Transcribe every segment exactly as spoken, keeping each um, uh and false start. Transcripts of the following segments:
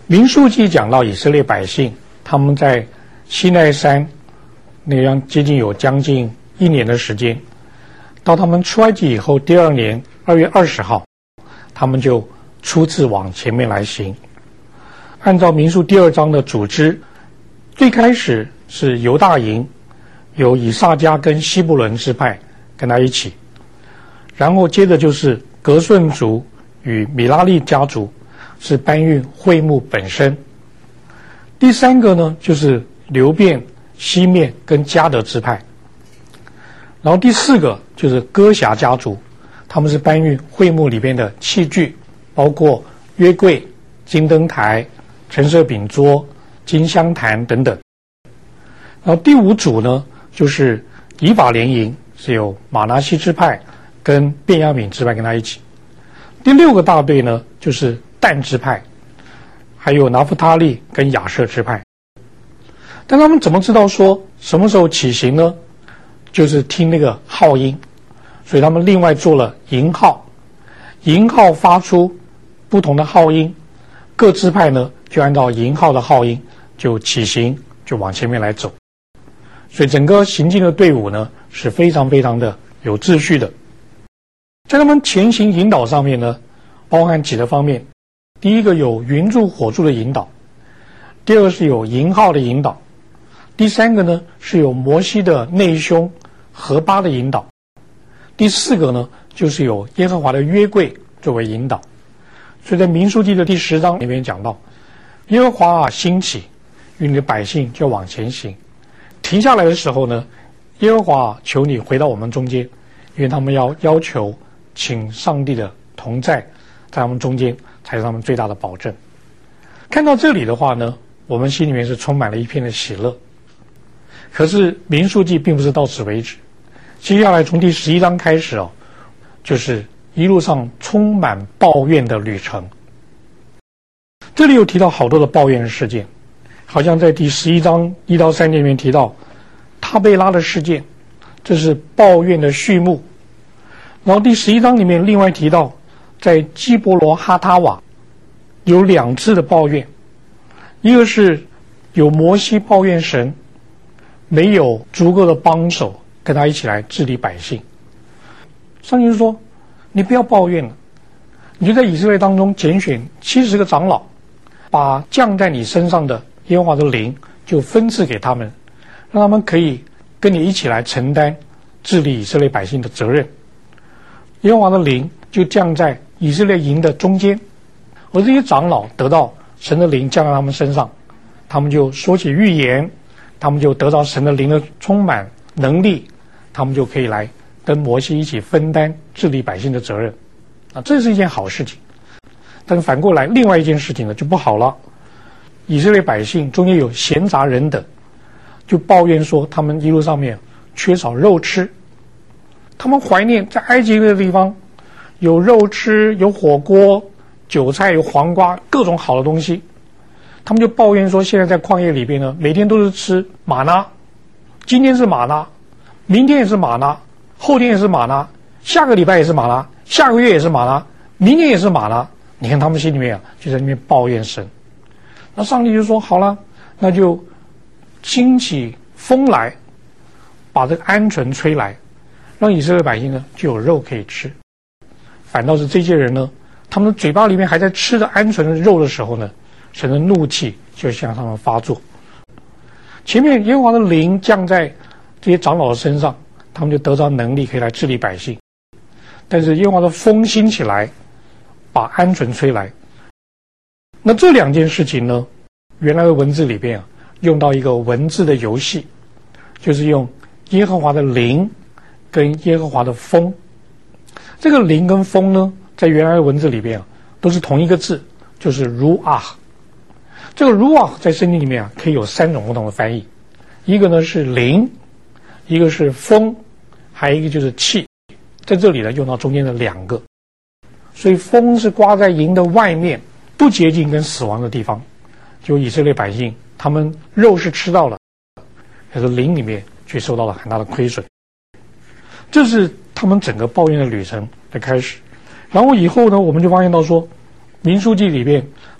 民数记讲到以色列百姓，他们在西奈山那样接近有将近一年的时间，到他们出埃及以后，第二年二月二十号，他们就初次往前面来行。按照民数第二章的组织，最开始是犹大营，有以萨迦跟西布伦支派跟他一起，然后接着就是革顺族与米拉利家族是搬运会幕本身。第三个呢，就是流便、西面跟迦得支派。然后第四个就是哥辖家族，他们是搬运会幕里边的器具，包括约柜、金灯台、陈设饼桌、金香坛等等。然后第五组呢，就是以法莲营，是有马拿西支派跟便雅悯支派跟他一起。第六个大队呢，就是但支派，还有拿弗他利跟亚设支派。但他们怎么知道说什么时候起行呢？就是听那个号音，所以他们另外做了营号，营号发出不同的号音，各支派呢就按照营号的号音就起行，就往前面来走。所以整个行进的队伍呢是非常非常的有秩序的。在他们前行引导上面呢，包含几个方面。第一个有云柱火柱的引导，第二个是有营号的引导，第三个呢是有摩西的内兄何巴的引导，第四个呢就是有耶和华的约柜作为引导。所以在民数记的第十章里面讲到，耶和华啊兴起，与你的百姓就往前行。停下来的时候呢，耶和华啊求你回到我们中间，因为他们要要求请上帝的同在在他们中间，才是他们最大的保证。看到这里的话呢，我们心里面是充满了一片的喜乐。可是民数记并不是到此为止，接下来从第十一章开始哦，就是一路上充满抱怨的旅程。这里有提到好多的抱怨事件，好像在第十一章一到三节里面提到他贝拉的事件，这是抱怨的序幕。然后第十一章里面另外提到，在基伯罗哈他瓦有两次的抱怨，一个是有摩西抱怨神没有足够的帮手跟他一起来治理百姓。上帝就说，你不要抱怨了，你就在以色列当中拣选七十个长老，把降在你身上的耶和华的灵就分赐给他们，让他们可以跟你一起来承担治理以色列百姓的责任。耶和华的灵就降在以色列营的中间，而这些长老得到神的灵降在他们身上，他们就说起预言，他们就得到神的灵的充满能力，他们就可以来跟摩西一起分担治理百姓的责任。啊，这是一件好事情。但是反过来，另外一件事情呢就不好了。以色列百姓中间有闲杂人等，就抱怨说他们一路上面缺少肉吃，他们怀念在埃及的地方有肉吃，有火锅、韭菜、有黄瓜，各种好的东西。他们就抱怨说，现在在旷野里边呢，每天都是吃玛纳，今天是玛纳，明天也是玛纳，后天也是玛纳，下个礼拜也是玛纳，下个月也是玛纳，明年也是玛纳。你看他们心里面啊，就在那边抱怨神。那上帝就说，好了，那就兴起风来，把这个鹌鹑吹来，让以色列百姓呢就有肉可以吃。反倒是这些人呢，他们的嘴巴里面还在吃着鹌鹑的肉的时候呢，神的怒气就向他们发作。前面耶和华的灵降在这些长老的身上，他们就得到能力可以来治理百姓。但是耶和华的风兴起来，把鹌鹑吹来。那这两件事情呢，原来的文字里边啊，用到一个文字的游戏，就是用耶和华的灵跟耶和华的风。这个灵跟风呢，在原来的文字里边啊，都是同一个字，就是如啊。这个如啊在圣经里面啊，可以有三种不同的翻译，一个呢是灵，一个是风，还有一个就是气。在这里呢，用到中间的两个。所以风是刮在营的外面，不洁净跟死亡的地方。就以色列百姓，他们肉是吃到了，可是灵里面却受到了很大的亏损。这是他们整个抱怨的旅程的开始。然后以后呢，我们就发现到说，民数记里边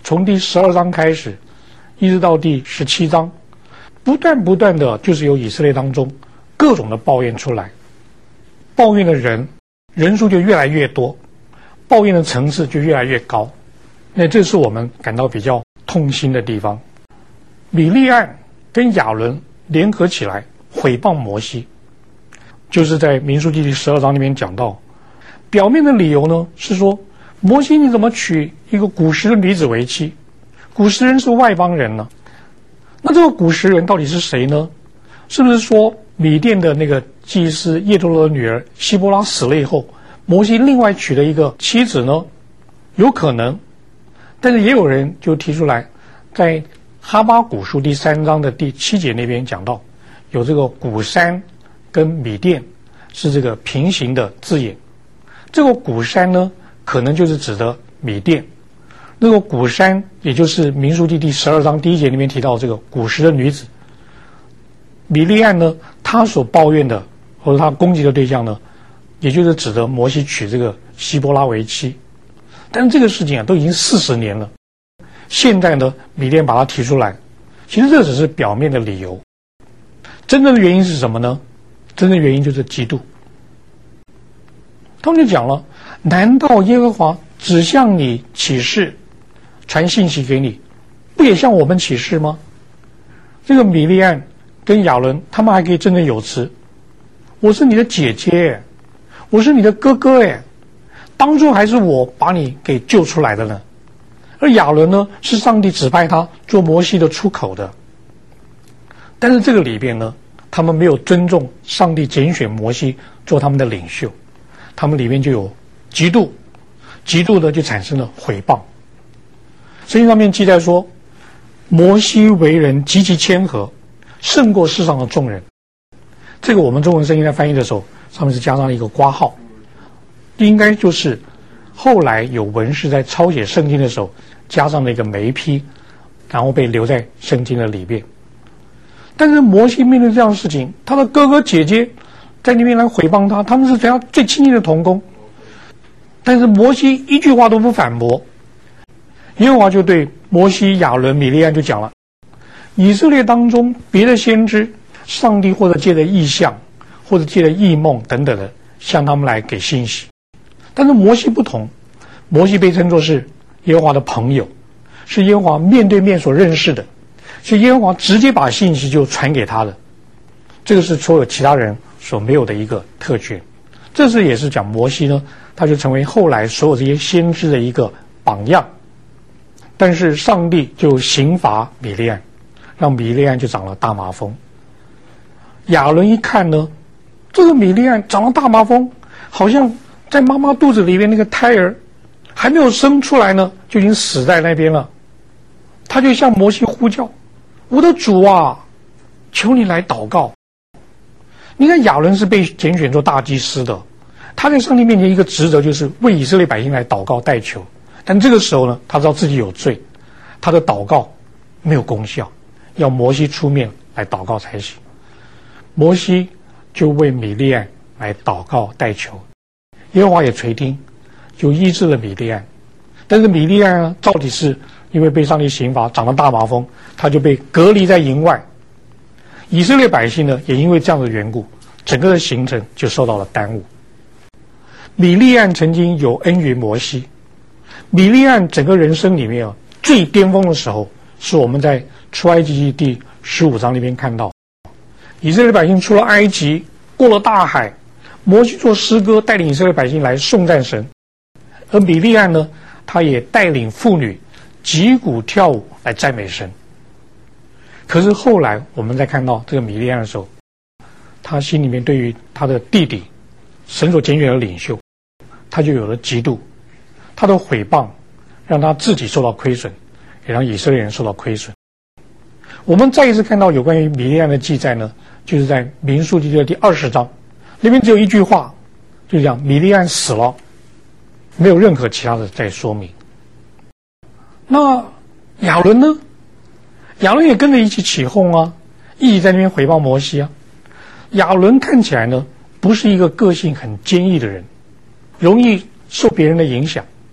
从第十二章开始，一直到第十七章，不断不断的就是由以色列当中各种的抱怨出来，抱怨的人人数就越来越多，抱怨的层次就越来越高。那这是我们感到比较痛心的地方。米利暗跟亚伦联合起来毁谤摩西，就是在民数记第十二章里面讲到，表面的理由呢是说，摩西你怎么娶一个古时的女子为妻？古时人是外邦人呢？那这个古时人到底是谁呢？是不是说米甸的那个祭司叶忒罗的女儿希波拉死了以后，摩西另外娶了一个妻子呢？有可能，但是也有人就提出来，在哈巴谷书第三章的第七节那边讲到，有这个古珊跟米甸是这个平行的字眼。这个古珊呢，可能就是指的米甸。那个古珊，也就是民数记第十二章第一节里面提到这个古时的女子。米利暗呢，他所抱怨的或者他攻击的对象呢，也就是指的摩西娶这个希波拉为妻。但是这个事情啊，都已经四十年了。现在呢，米甸把它提出来，其实这只是表面的理由，真正的原因是什么呢？真正的原因就是嫉妒。他们就讲了，难道耶和华只向你起誓，传信息给你，不也向我们起誓吗？这个米利暗跟亚伦他们还可以振振有词，我是你的姐姐，我是你的哥哥哎，当初还是我把你给救出来的呢。而亚伦呢，是上帝指派他做摩西的出口的。但是这个里边呢，他们没有尊重上帝拣选摩西做他们的领袖，他们里面就有嫉妒，嫉妒的就产生了毁谤。圣经上面记载说，摩西为人极其谦和，胜过世上的众人。这个我们中文圣经在翻译的时候，上面是加上了一个括号，应该就是后来有文士在抄写圣经的时候加上了一个眉批，然后被留在圣经的里边。但是摩西面对这样的事情，他的哥哥姐姐在那边来毁谤他，他们是他最亲近的同工，但是摩西一句话都不反驳。耶和华就对摩西、亚伦、米利暗就讲了，以色列当中别的先知，上帝或者借着异象或者借着异梦等等的向他们来给信息，但是摩西不同，摩西被称作是耶和华的朋友，是耶和华面对面所认识的，是耶和华直接把信息就传给他的。这个是所有其他人所没有的一个特权。这是也是讲摩西呢，他就成为后来所有这些先知的一个榜样。但是上帝就刑罚米利暗，让米利暗就长了大麻风。亚伦一看呢，这个米利暗长了大麻风，好像在妈妈肚子里面那个胎儿还没有生出来呢，就已经死在那边了。他就向摩西呼叫，我的主啊，求你来祷告。你看亚伦是被拣选做大祭司的，他在上帝面前一个职责就是为以色列百姓来祷告代求。但这个时候呢，他知道自己有罪，他的祷告没有功效，要摩西出面来祷告才行。摩西就为米利暗来祷告代求，耶和华也垂听，就医治了米利暗。但是米利暗呢，到底是因为被上帝刑罚长了大麻风，他就被隔离在营外。以色列百姓呢，也因为这样的缘故，整个的行程就受到了耽误。米利暗曾经有恩于摩西，米利暗整个人生里面啊，最巅峰的时候，是我们在出埃及记第十五章那边看到，以色列百姓出了埃及，过了大海，摩西做诗歌带领以色列百姓来颂赞神，而米利暗呢，他也带领妇女击鼓跳舞来赞美神。可是后来我们在看到这个米利暗的时候，他心里面对于他的弟弟神所拣选的领袖，他就有了嫉妒，他的毁谤让他自己受到亏损，也让以色列人受到亏损。我们再一次看到有关于米利暗的记载呢，就是在民数记的第二十章，里面只有一句话，就是讲米利暗死了，没有任何其他的再说明。那亚伦呢？亚伦也跟着一起起哄啊，一起在那边毁谤摩西啊。亚伦看起来呢，不是一个个性很坚毅的人，容易受别人的影响。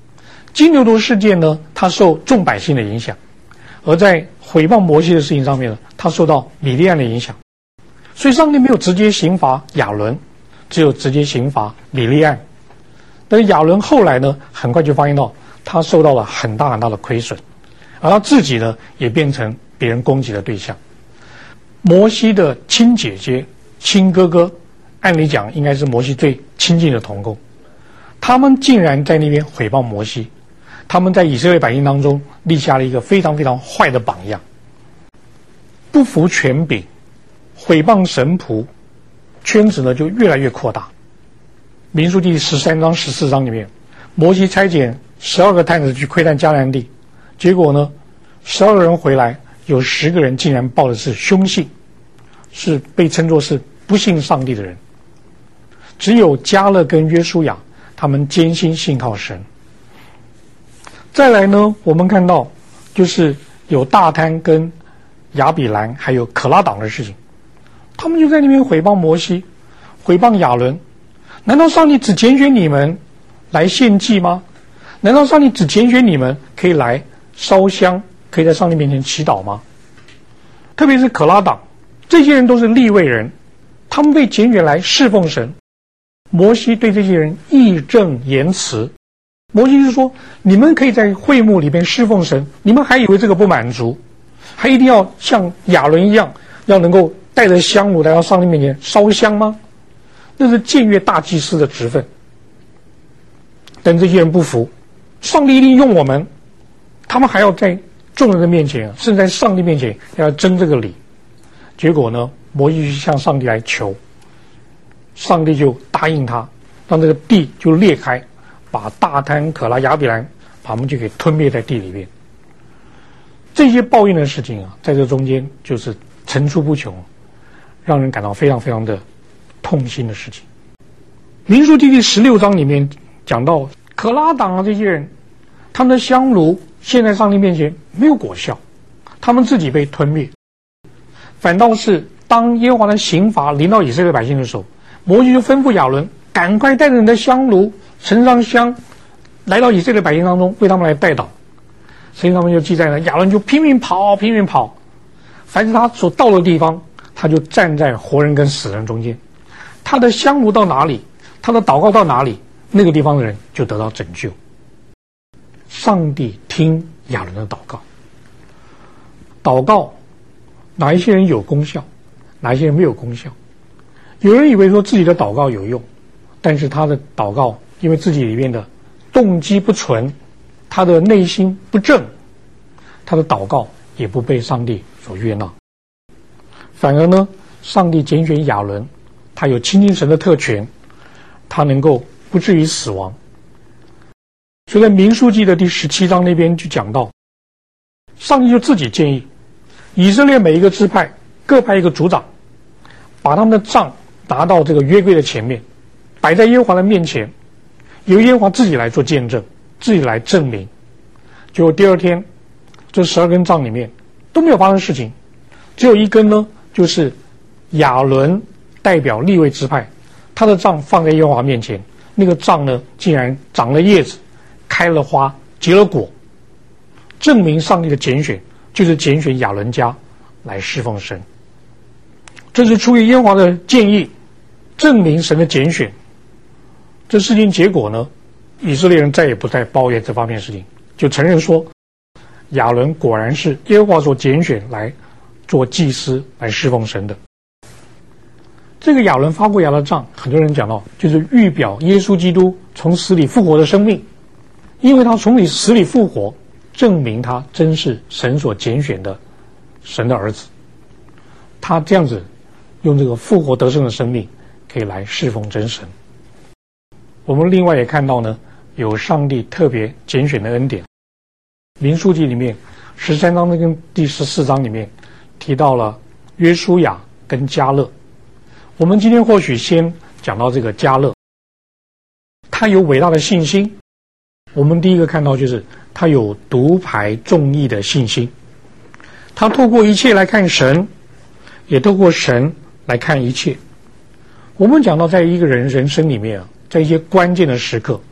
金牛犊事件呢，他受众百姓的影响，而在毁谤摩西的事情上面呢，他受到米利暗的影响，所以上帝没有直接刑罚亚伦，只有直接刑罚米利暗。但是亚伦后来呢，很快就发现到他受到了很大很大的亏损，而他自己呢，也变成别人攻击的对象。摩西的亲姐姐、亲哥哥，按理讲应该是摩西最亲近的同工，他们竟然在那边毁谤摩西，他们在以色列百姓当中立下了一个非常非常坏的榜样，不服权柄，毁谤神仆，圈子呢就越来越扩大。民数记十三章、十四章里面，摩西差遣十二个探子去窥探迦南地，结果呢，十二个人回来，有十个人竟然报的是凶信，是被称作是不信上帝的人。只有迦勒跟约书亚，他们坚信信靠神。再来呢，我们看到就是有大贪跟亚比兰还有可拉党的事情，他们就在那边毁谤摩西，毁谤亚伦。难道上帝只拣选你们来献祭吗？难道上帝只拣选你们可以来烧香，可以在上帝面前祈祷吗？特别是可拉党，这些人都是利未人，他们被拣选来侍奉神。摩西对这些人义正言辞，摩西是说，你们可以在会幕里面侍奉神，你们还以为这个不满足，还一定要像亚伦一样，要能够带着香炉来到上帝面前烧香吗？那是僭越大祭司的职分。但这些人不服，上帝一定用我们，他们还要在众人的面前，甚至在上帝面前要争这个理。结果呢，摩西向上帝来求，上帝就答应他，让这个地就裂开，把大贪、可拉、亚比兰把他们就给吞灭在地里面。这些报应的事情啊，在这中间就是层出不穷，让人感到非常非常的痛心的事情。民数记第十六章里面讲到，可拉党啊这些人，他们的香炉现在上帝面前没有果效，他们自己被吞灭。反倒是当耶和华的刑罚临到以色列百姓的时候，摩西就吩咐亚伦，赶快带着你的香炉，盛上香，来到以色列百姓当中，为他们来代祷。圣经上面就记载了，亚伦就拼命跑，拼命跑，凡是他所到的地方，他就站在活人跟死人中间。他的香炉到哪里，他的祷告到哪里，那个地方的人就得到拯救。上帝听亚伦的祷告，祷告哪一些人有功效，哪一些人没有功效。有人以为说自己的祷告有用，但是他的祷告因为自己里面的动机不纯，他的内心不正，他的祷告也不被上帝所悦纳。反而呢，上帝拣选亚伦，他有亲近神的特权，他能够不至于死亡。所以在民数记的第十七章那边就讲到，上帝就自己建议以色列每一个支派各派一个族长，把他们的杖拿到这个约柜的前面，摆在耶和华的面前，由耶和华自己来做见证，自己来证明。结果第二天，这十二根杖里面都没有发生事情，只有一根呢，就是亚伦代表利未支派，他的杖放在耶和华面前，那个杖呢，竟然长了叶子，开了花，结了果，证明上帝的拣选就是拣选亚伦家来侍奉神。这是出于耶和华的建议，证明神的拣选。这事情结果呢，以色列人再也不再抱怨这方面的事情，就承认说亚伦果然是耶和华所拣选来做祭司来侍奉神的。这个亚伦发过芽的杖，很多人讲到就是预表耶稣基督从死里复活的生命，因为他从死里复活，证明他真是神所拣选的神的儿子。他这样子用这个复活得胜的生命可以来侍奉真神。我们另外也看到呢，有上帝特别拣选的恩典。民数记里面十三章跟第十四章里面提到了约书亚跟迦勒。我们今天或许先讲到这个迦勒，他有伟大的信心。我们第一个看到就是他有独排众议的信心，他透过一切来看神，也透过神来看一切。我们讲到在一个人人生里面啊，在一些关键的时刻，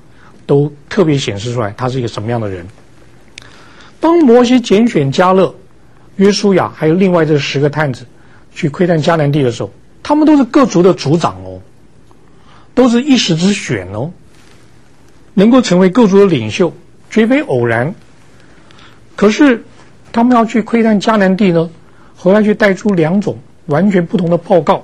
都特别显示出来他是一个什么样的人。当摩西拣选迦勒、约书亚还有另外这十个探子去窥探迦南地的时候，他们都是各族的族长哦，都是一时之选哦，能够成为各族的领袖，绝非偶然。可是他们要去窥探迦南地呢，回来却带出两种完全不同的报告。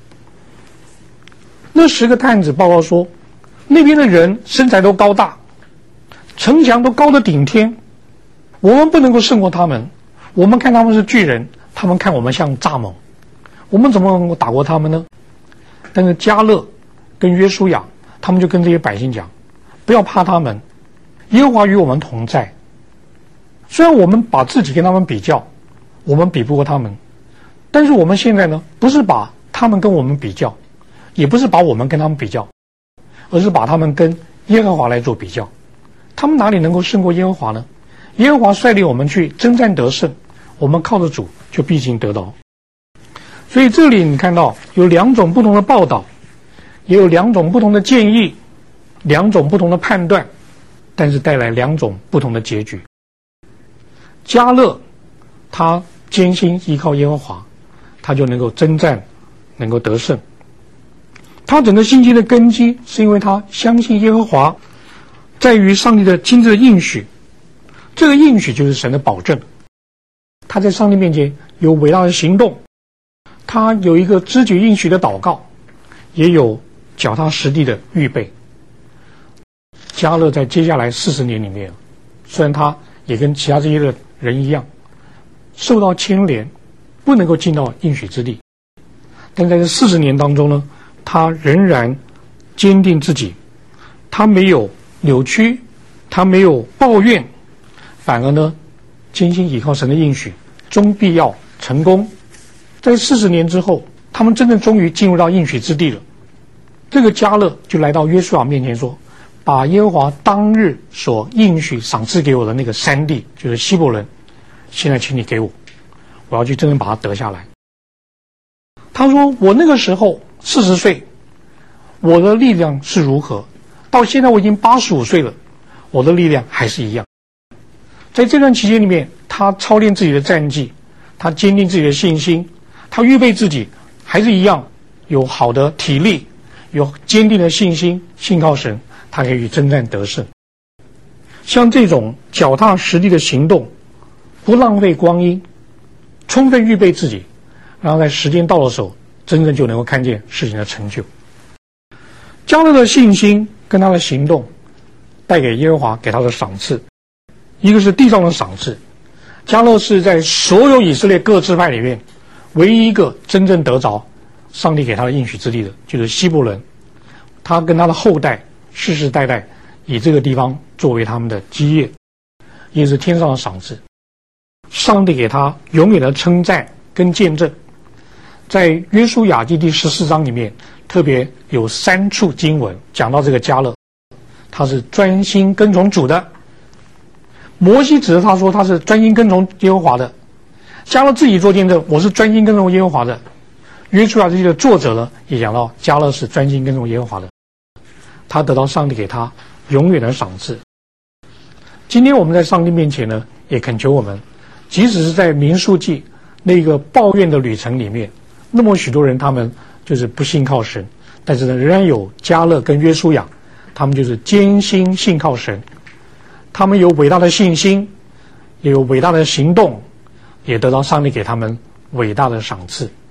那十个探子报告说，那边的人身材都高大，城墙都高得顶天，我们不能够胜过他们。我们看他们是巨人，他们看我们像蚱蜢，我们怎么能够打过他们呢？但是迦勒跟约书亚他们就跟这些百姓讲，不要怕他们，耶和华与我们同在。虽然我们把自己跟他们比较，我们比不过他们，但是我们现在呢，不是把他们跟我们比较，也不是把我们跟他们比较，而是把他们跟耶和华来做比较。他们哪里能够胜过耶和华呢？耶和华率领我们去征战得胜，我们靠着主就必行得着。所以这里你看到有两种不同的报道，也有两种不同的建议，两种不同的判断，但是带来两种不同的结局。迦勒他坚心依靠耶和华，他就能够征战，能够得胜。他整个信心的根基是因为他相信耶和华，在于上帝的亲自的应许，这个应许就是神的保证。他在上帝面前有伟大的行动，他有一个支取应许的祷告，也有脚踏实地的预备。迦勒在接下来四十年里面，虽然他也跟其他这些的人一样受到牵连，不能够进到应许之地，但在这四十年当中呢，他仍然坚定自己，他没有扭曲，他没有抱怨，反而呢坚信倚靠神的应许，终必要成功。在四十年之后，他们真正终于进入到应许之地了。这个迦勒就来到约书亚面前说，把耶和华当日所应许赏赐给我的那个山地，就是希伯伦，现在请你给我，我要去真正把它得下来。他说，我那个时候四十岁，我的力量是如何，到现在我已经八十五岁了，我的力量还是一样。在这段期间里面，他操练自己的战绩，他坚定自己的信心，他预备自己还是一样有好的体力，有坚定的信心，信靠神，他可以征战得胜。像这种脚踏实地的行动，不浪费光阴，充分预备自己，然后在时间到的时候，真正就能够看见事情的成就。迦勒的信心跟他的行动带给耶和华给他的赏赐，一个是地上的赏赐。迦勒是在所有以色列各支派里面唯一一个真正得着上帝给他的应许之地的，就是希伯伦。他跟他的后代世世代代以这个地方作为他们的基业，也是天上的赏赐。上帝给他永远的称赞跟见证。在约书亚记第十四章里面，特别有三处经文讲到这个迦勒，他是专心跟从主的。摩西指着他说他是专心跟从耶和华的，迦勒自己做见证，我是专心跟从耶和华的。约书亚记的作者呢，也讲到迦勒是专心跟从耶和华的，他得到上帝给他永远的赏赐。今天我们在上帝面前呢，也恳求我们，即使是在民数记那个抱怨的旅程里面，那么许多人他们就是不信靠神，但是呢，仍然有迦勒跟约书亚，他们就是坚心信靠神，他们有伟大的信心，也有伟大的行动，也得到上帝给他们伟大的赏赐。